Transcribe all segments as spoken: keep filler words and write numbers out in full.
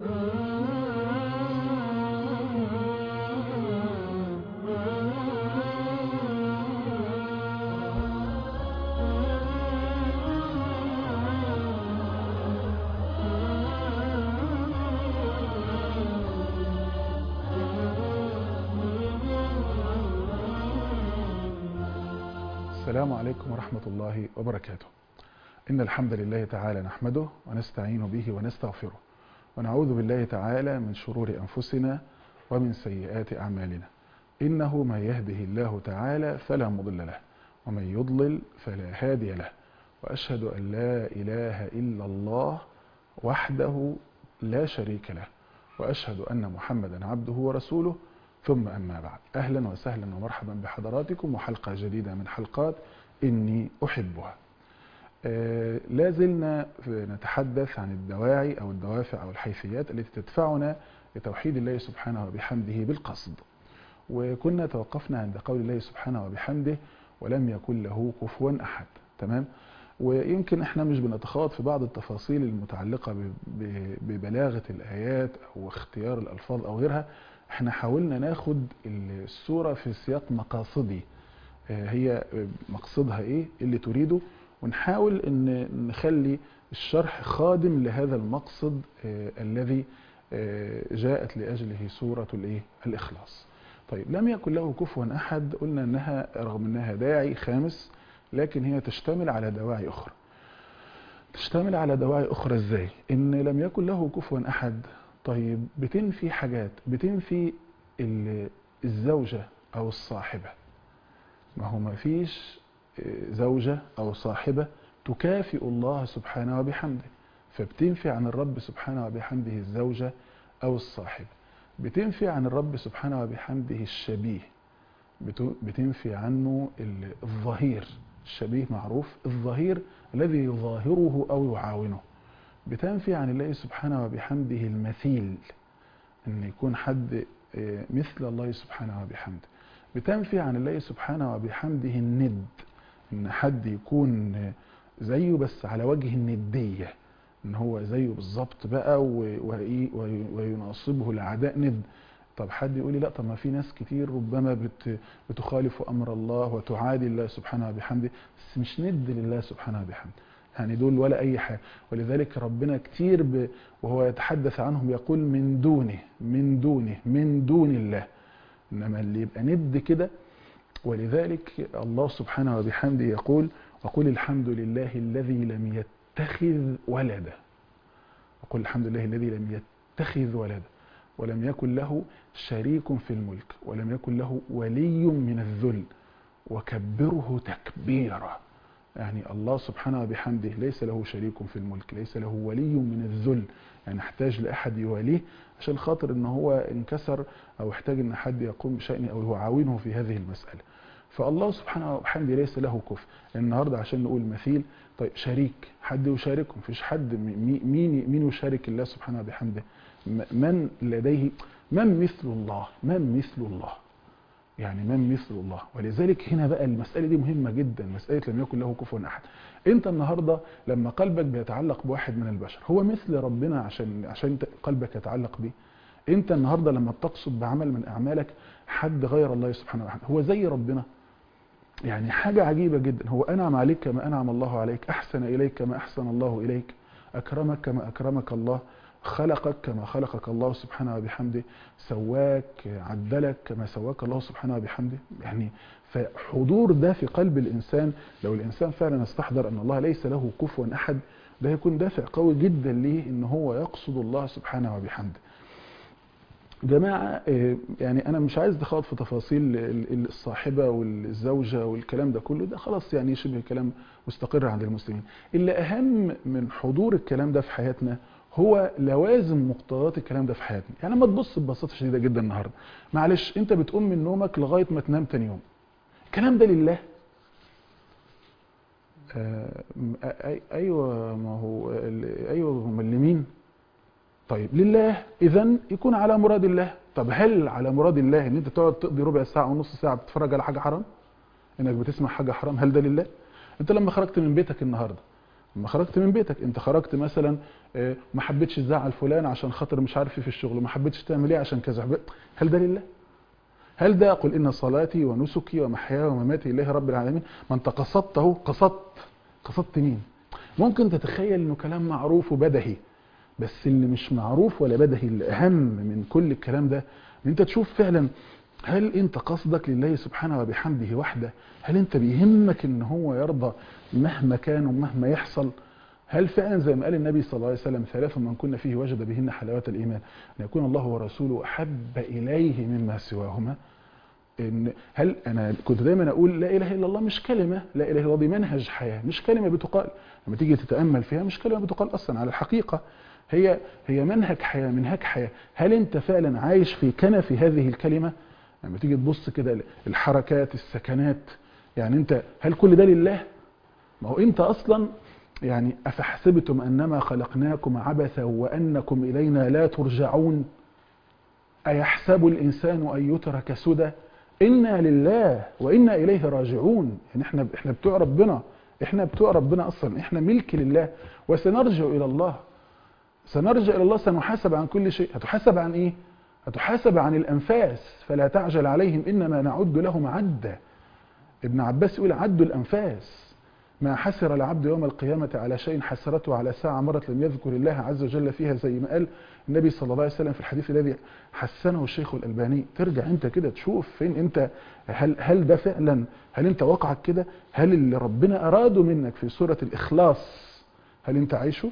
السلام عليكم ورحمة الله وبركاته. إن الحمد لله تعالى نحمده ونستعين به ونستغفره ونعوذ بالله تعالى من شرور أنفسنا ومن سيئات أعمالنا. إنه من يهده الله تعالى فلا مضل له ومن يضلل فلا هادي له، وأشهد أن لا إله إلا الله وحده لا شريك له، وأشهد أن محمدا عبده ورسوله، ثم أما بعد. أهلا وسهلا ومرحبا بحضراتكم وحلقة جديدة من حلقات إني أحبها. آه لازلنا نتحدث عن الدواعي أو الدوافع أو الحيثيات التي تدفعنا لتوحيد الله سبحانه وبحمده بالقصد، وكنا توقفنا عند قول الله سبحانه وبحمده ولم يكن له كفوا أحد. تمام. ويمكن احنا مش بنتخوض في بعض التفاصيل المتعلقة ببلاغة الآيات أو اختيار الألفاظ أو غيرها. احنا حاولنا ناخد السورة في سياق مقاصدي، هي مقصدها ايه اللي تريده، ونحاول ان نخلي الشرح خادم لهذا المقصد الذي جاءت لأجله سورة الايه الإخلاص. طيب، لم يكن له كفوا أحد، قلنا انها رغم انها داعي خامس لكن هي تشتمل على دواعي أخرى. تشتمل على دواعي أخرى ازاي؟ ان لم يكن له كفوا أحد، طيب بتنفي حاجات، بتنفي الزوجة أو الصاحبة. ما هو ما فيش زوجة أو صاحبة تكافئ الله سبحانه وبحمده، فبتنفي عن الرب سبحانه وبحمده الزوجة أو الصاحبة. بتنفي عن الرب سبحانه وبحمده الشبيه، بتنفي عنه الظهير. الشبيه معروف، الظهير الذي يظاهره أو يعاونه. بتنفي عن الله سبحانه وبحمده المثيل، ان يكون حد مثل الله سبحانه وبحمده. بتنفي عن الله سبحانه وبحمده الند، ان حد يكون زيه بس على وجه الندية، ان هو زيه بالظبط بقى ويناصبه الاعداء ند. طب حد يقول لي لا، طب ما في ناس كتير ربما بت بتخالف امر الله وتعادي الله سبحانه وبحمده، بس مش ند لله سبحانه وبحمده، يعني دول ولا أي حاجة. ولذلك ربنا كتير ب... وهو يتحدث عنهم يقول من دونه من دونه من دون الله، إنما اللي يبقى ند كده. ولذلك الله سبحانه وبحمده يقول وقل الحمد لله الذي لم يتخذ ولدا. وقل الحمد لله الذي لم يتخذ ولدا ولم يكن له شريك في الملك ولم يكن له ولي من الذل وكبره تكبيرا. يعني الله سبحانه وبحمده ليس له شريك في الملك، ليس له ولي من الذل، يعني احتاج لأحد يواليه عشان خاطر ان هو انكسر او احتاج ان حد يقوم بشأنه او يعاونه في هذه المسألة. فالله سبحانه وبحمده ليس له كفء. النهارده عشان نقول مثيل، طيب شريك، حد يشاركه؟ مفيش حد. مين مين يشارك الله سبحانه وبحمده؟ من لديه من مثل الله؟ من مثل الله؟ يعني من مثل الله؟ ولذلك هنا بقى المسألة دي مهمة جدا، مسألة لم يكن له كفوا أحد. انت النهاردة لما قلبك بيتعلق بواحد من البشر، هو مثل ربنا عشان عشان قلبك يتعلق بيه؟ انت النهاردة لما بتقصد بعمل من أعمالك حد غير الله سبحانه وتعالى، هو زي ربنا؟ يعني حاجة عجيبة جدا. هو أنعم عليك كما أنعم الله عليك، أحسن إليك كما أحسن الله إليك، أكرمك كما أكرمك الله، خلقك كما خلقك الله سبحانه وبحمده، سواك عدلك كما سواك الله سبحانه وبحمده. يعني فحضور ده في قلب الإنسان، لو الإنسان فعلا استحضر أن الله ليس له كفوا أحد، ده يكون دافع قوي جدا ليه إن هو يقصد الله سبحانه وبحمده. جماعة، يعني أنا مش عايز دخل في تفاصيل الصاحبة والزوجة والكلام ده كله، ده خلاص يعني شبه كلام مستقر عند المسلمين. اللي أهم من حضور الكلام ده في حياتنا هو لوازم مقتضيات الكلام ده في حياتنا. يعني ما تبص ببساطة شديدة جدا النهاردة، معلش أنت بتقوم من نومك لغاية ما تنام تاني يوم، الكلام ده لله؟ آه أيوة، ما هو أيوة، هم اللي مين؟ طيب لله، إذن يكون على مراد الله. طب هل على مراد الله ان انت تقعد تقضي ربع ساعة ونص ساعة بتتفرج على حاجة حرام؟ انك بتسمع حاجة حرام، هل ده لله؟ انت لما خرجت من بيتك النهاردة لما خرجت من بيتك، انت خرجت مثلا ما حبيتش تزعل فلان عشان خاطر مش عارف ايه في الشغل، ما حبيتش تعمل ايه عشان كذا، هل ده لله؟ هل ده قل ان صلاتي ونسكي ومحياي ومماتي لله رب العالمين؟ ما انت قصدته، قصدت قصدت مين؟ ممكن تتخيل انه كلام معروف وبدهي، بس اللي مش معروف ولا بدهي اللي اهم من كل الكلام ده ان انت تشوف فعلا هل انت قصدك لله سبحانه وبحمده وحده؟ هل انت بيهمك ان هو يرضى مهما كان ومهما يحصل؟ هل فعلا زي ما قال النبي صلى الله عليه وسلم ثلاث من كنا فيه وجد بهن حلاوة الإيمان، أن يكون الله ورسوله أحب إليه مما سواهما؟ إن هل أنا كنت دايما أقول لا إله إلا الله مش كلمة، لا إله إلا الله دي منهج حياة، مش كلمة بتقال، لما تيجي تتأمل فيها مش كلمة بتقال أصلا على الحقيقة، هي هي منهج حياة، منهج حياة. هل أنت فعلا عايش في كنف هذه الكلمة؟ لما تيجي تبص كده الحركات السكنات، يعني أنت هل كل ده لله؟ ما هو أنت أصلا يعني أفحسبتم أنما خلقناكم عبثا وأنكم إلينا لا ترجعون أيحسب الإنسان أن يترك سدى إنا لله وإنا إليه راجعون. يعني إحنا إحنا بتوع ربنا، إحنا بتوع ربنا أصلا، إحنا ملك لله وسنرجع إلى الله، سنرجع إلى الله، سنحاسب عن كل شيء. هتحاسب عن إيه؟ هتحاسب عن الأنفاس، فلا تعجل عليهم إنما نعد لهم عدا. ابن عباس يقول عدوا الأنفاس، ما حسر العبد يوم القيامة على شيء حسرته على ساعة مرت لم يذكر الله عز وجل فيها، زي ما قال النبي صلى الله عليه وسلم في الحديث الذي حسنه الشيخ الألباني. ترجع انت كده تشوف فين انت، هل هل ده فعلا، هل انت واقعك كده؟ هل اللي ربنا أراده منك في سورة الإخلاص هل انت عايشه؟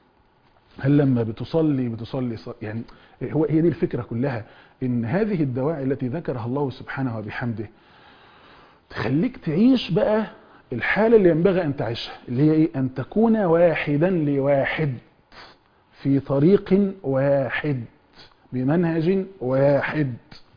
هل لما بتصلي بتصلي يعني هو هي دي الفكرة كلها، ان هذه الدواعي التي ذكرها الله سبحانه وبحمده تخليك تعيش بقى الحالة اللي ينبغي أن تعيشها، اللي هي إيه؟ أن تكون واحدا لواحد في طريق واحد بمنهج واحد.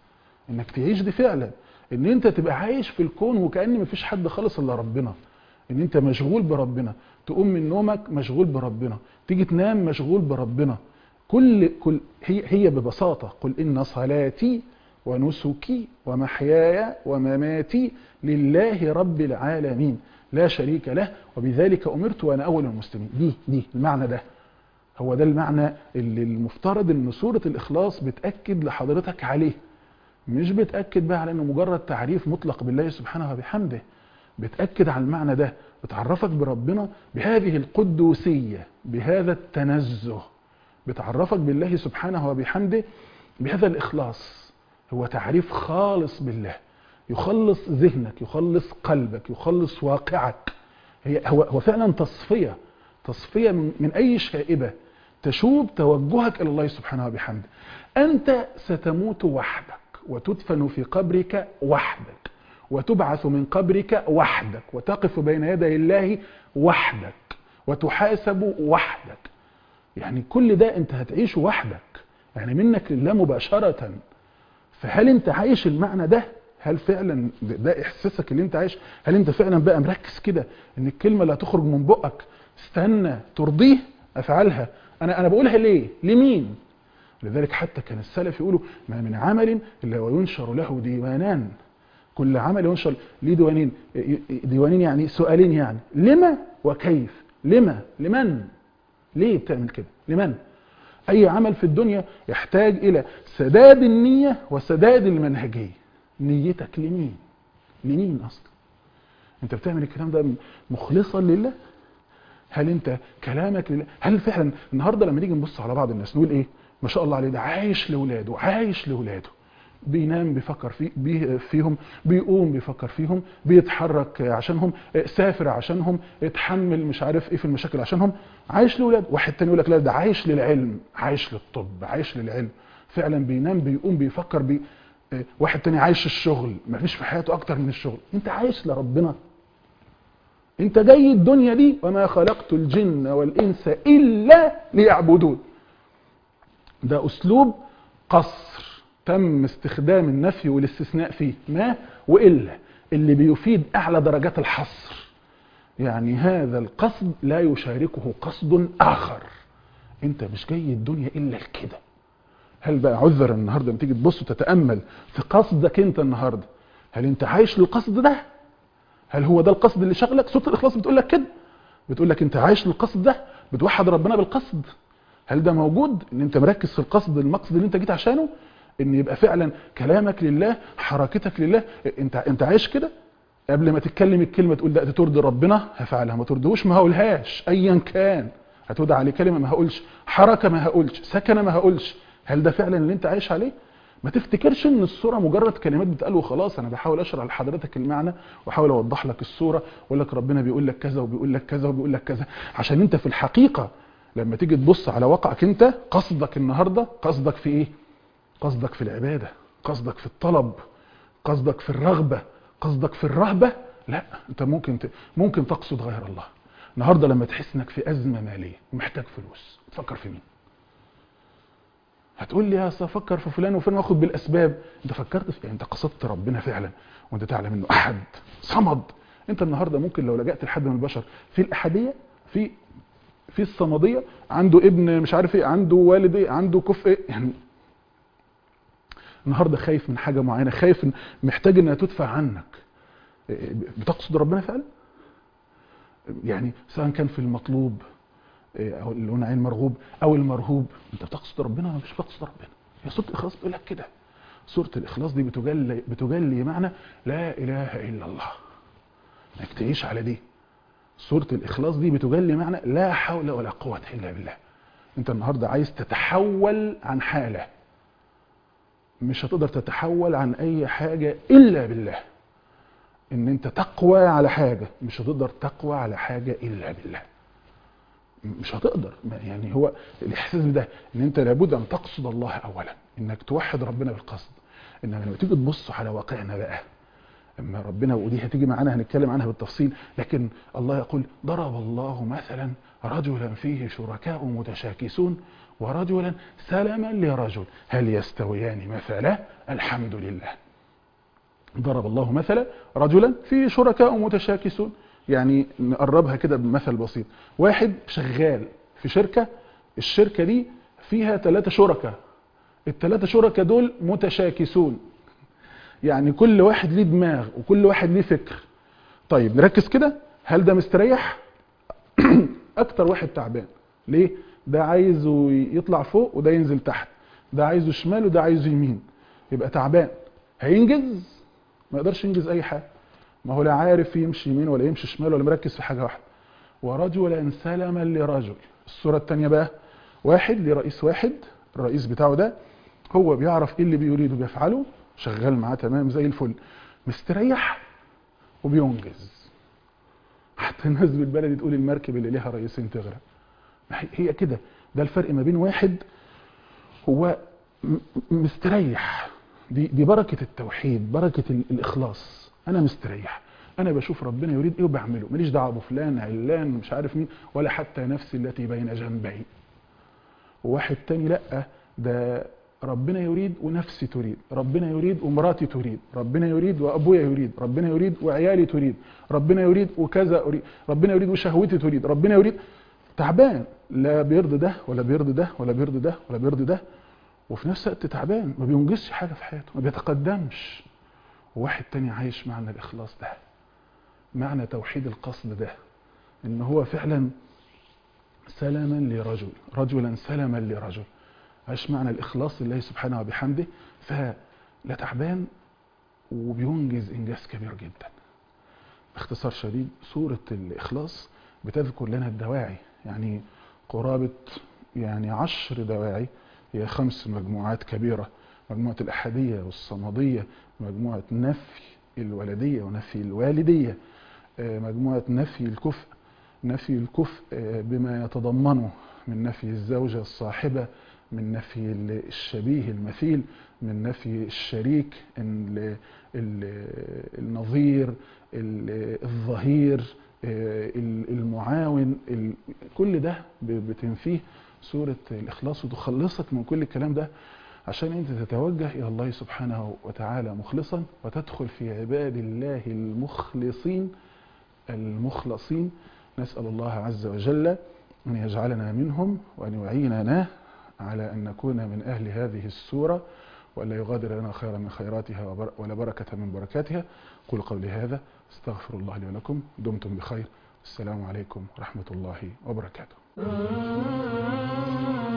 إنك تعيش دي فعلا، إن أنت تبقى عايش في الكون وكأن مفيش حد خالص إلا ربنا، إن أنت مشغول بربنا، تقوم من نومك مشغول بربنا، تيجي تنام مشغول بربنا. كل كل هي هي ببساطة قل إن صلاتي ونسكي ومحياي ومماتي لله رب العالمين لا شريك له وبذلك أمرت وأنا أول المسلمين. دي دي المعنى ده، هو ده المعنى اللي المفترض ان سورة الإخلاص بتأكد لحضرتك عليه، مش بتأكد بقى على انه مجرد تعريف مطلق بالله سبحانه وبحمده، بتأكد على المعنى ده، بتعرفك بربنا بهذه القدوسية، بهذا التنزه، بتعرفك بالله سبحانه وبحمده بهذا الإخلاص. هو تعريف خالص بالله يخلص ذهنك، يخلص قلبك، يخلص واقعك. هي هو هو فعلا تصفية، تصفية من أي شائبة تشوب توجهك إلى الله سبحانه وبحمده. أنت ستموت وحدك وتدفن في قبرك وحدك وتبعث من قبرك وحدك وتقف بين يدي الله وحدك وتحاسب وحدك. يعني كل ده أنت هتعيش وحدك، يعني منك لله مباشرة. فهل أنت عايش المعنى ده؟ هل فعلا ده إحساسك اللي أنت عايش؟ هل أنت فعلا بقى مركز كده إن الكلمة اللي هتخرج من بقك استنى ترضيه أفعلها؟ أنا أنا بقولها ليه؟ لمين؟ لذلك حتى كان السلف يقولوا ما من عمل إلا وينشر له ديوانان، كل عمل ينشر ليه ديوانين، ديوانين يعني سؤالين، يعني لما وكيف. لما؟ لمن؟ ليه بتعمل كده؟ لمن؟ أي عمل في الدنيا يحتاج إلى سداد النية وسداد المنهجية. نيتك لمين؟ لمين أصلا؟ أنت بتعمل الكلام ده مخلصا لله؟ هل أنت كلامك لله؟ هل فعلا النهاردة لما نيجي نبص على بعض الناس نقول إيه؟ ما شاء الله عليه ده عايش لولاده، عايش لولاده، بينام بيفكر في بي فيهم، بيقوم بيفكر فيهم، بيتحرك عشانهم، سافر عشانهم، اتحمل مش عارف ايه في المشاكل عشانهم، عايش لولاده. واحد تاني يقول لك لا ده عايش للعلم، عايش للطب، عايش للعلم، فعلا بينام بيقوم بيفكر بي واحد تاني عايش الشغل، ما فيش في حياته اكتر من الشغل. انت عايش لربنا، انت جاي الدنيا دي وما خلقت الجن والانس الا ليعبدون. ده اسلوب قصر تم استخدام النفي والاستثناء فيه، ما وإلا، اللي بيفيد أعلى درجات الحصر. يعني هذا القصد لا يشاركه قصد آخر. أنت مش جاي الدنيا إلا كده. هل بقى عذر النهاردة لما تيجي تبص وتتأمل في قصدك أنت النهاردة، هل أنت عايش للقصد ده؟ هل هو ده القصد اللي شغلك؟ سورة الإخلاص بتقول لك كده، بتقول لك انت عايش للقصد ده، بتوحد ربنا بالقصد. هل ده موجود؟ ان انت مركز في القصد، المقصد اللي انت جيت عشانه، ان يبقى فعلا كلامك لله، حركتك لله، انت انت عايش كده. قبل ما تتكلم الكلمه تقول ده ترضي ربنا هفعلها، ما ترضيهوش ما هقولهاش ايا كان. هتودع عليه كلمه ما هقولش، حركه ما هقولش، سكنه ما هقولش. هل ده فعلا اللي انت عايش عليه؟ ما تفتكرش ان الصوره مجرد كلمات بتقال وخلاص. انا بحاول اشرح لحضرتك المعنى واحاول اوضح لك الصوره، واقول لك ربنا بيقول لك كذا وبيقول لك كذا وبيقول لك كذا، عشان انت في الحقيقه لما تيجي تبص على واقعك انت، قصدك النهارده قصدك في ايه؟ قصدك في العباده، قصدك في الطلب، قصدك في الرغبه، قصدك في الرهبه. لا، انت ممكن ت... ممكن تقصد غير الله. النهارده لما تحس انك في ازمه ماليه ومحتاج فلوس، تفكر في مين؟ هتقول لي يا افكر في فلان وفلان واخد بالاسباب. انت فكرت في يعني انت قصدت ربنا فعلا وانت تعلم انه احد صمد. انت النهارده ممكن لو لجأت لحد من البشر في الاحديه، في في الصمديه، عنده ابن مش عارف ايه، عنده والد ايه، عنده كفء ايه، يعني النهارده خايف من حاجه معينه، خايف محتاج انها تدفع عنك، بتقصد ربنا فعلا؟ يعني سواء كان في المطلوب او اللي هنا عين مرغوب او المرهوب، انت بتقصد ربنا ولا مش بتقصد ربنا؟ هي سوره الاخلاص بتقول لك كده. سوره الاخلاص دي بتجلي بتجلي معنى لا اله الا الله، انك تعيش على دي. سوره الاخلاص دي بتجلي معنى لا حول ولا قوه الا بالله. انت النهارده عايز تتحول عن حاله، مش هتقدر تتحول عن اي حاجه الا بالله. ان انت تقوى على حاجه، مش هتقدر تقوى على حاجه الا بالله، مش هتقدر. يعني هو الاحساس ده ان انت لابد ان تقصد الله اولا، انك توحد ربنا بالقصد. انما لما تيجي تبص على واقعنا بقى، اما ربنا، ودي هتيجي معانا هنتكلم عنها بالتفصيل، لكن الله يقول ضرب الله مثلا رجلا فيه شركاء متشاكسون ورجلا سلما لرجل هل يستويان مثلا الحمد لله. ضرب الله مثلا رجلا فيه شركاء متشاكسون، يعني نقربها كده بمثل بسيط. واحد شغال في شركة، الشركة دي فيها ثلاثة شركاء، الثلاثة شركاء دول متشاكسون، يعني كل واحد ليه دماغ وكل واحد ليه فكر. طيب نركز كده، هل ده مستريح؟ اكتر واحد تعبان. ليه؟ ده عايزه يطلع فوق وده ينزل تحت، ده عايزه شمال وده عايزه يمين، يبقى تعبان. هينجز؟ ما يقدرش ينجز اي حاجه، ما هو لا عارف يمشي يمين ولا يمشي شمال ولا مركز في حاجه واحده. ورجلا سلما لرجل. الصوره الثانيه بقى، واحد لرئيس واحد، الرئيس بتاعه ده هو بيعرف ايه اللي بيريده بيفعله، شغال معاه تمام زي الفل، مستريح وبينجز. حتى الناس بالبلد تقول المركب اللي ليها رئيسين تغرق. هي كده، ده الفرق ما بين واحد هو مستريح، دي دي بركه التوحيد، بركه الاخلاص. انا مستريح، انا بشوف ربنا يريد ايه وبعمله، ماليش دعوه بفلان علان مش عارف مين، ولا حتى نفسي التي بين جنبي. وواحد تاني لا، ده ربنا يريد ونفسي تريد، ربنا يريد ومراتي تريد، ربنا يريد وابويا يريد، ربنا يريد وعيالي تريد، ربنا يريد وكذا اريد، ربنا يريد وشهوتي تريد، ربنا يريد. تعبان، لا بيرضي ده ولا بيرضي ده ولا بيرضي ده ولا بيرضي ده، وفي نفس الوقت تعبان، ما بينجزش حاجه في حياته، ما بيتقدمش. وواحد تاني عايش معنى الاخلاص ده، معنى توحيد القصد ده، ان هو فعلا سلما لرجل، رجلا سلما لرجل، عايش معنى الاخلاص لله سبحانه وبحمده، فلا تعبان وبينجز انجاز كبير جدا. باختصار شديد، سوره الاخلاص بتذكر لنا الدواعي، يعني قرابه يعني عشر دواعي، هي خمس مجموعات كبيره: مجموعه الاحديه والصمديه، مجموعه نفي الولديه ونفي الوالديه، مجموعه نفي الكفء، نفي الكفء بما يتضمنه من نفي الزوجه الصاحبه، من نفي الشبيه المثيل، من نفي الشريك النظير الظهير المعاون، كل ده بتنفيه سورة الإخلاص وتخلصك من كل الكلام ده، عشان انت تتوجه إلى الله سبحانه وتعالى مخلصا، وتدخل في عباد الله المخلصين المخلصين. نسأل الله عز وجل أن يجعلنا منهم وأن يعيننا على أن نكون من أهل هذه السورة، وألا يغادر لنا خيرا من خيراتها ولا بركة من بركاتها. قل قولي هذا، استغفر الله لي ولكم، دمتم بخير، السلام عليكم ورحمة الله وبركاته.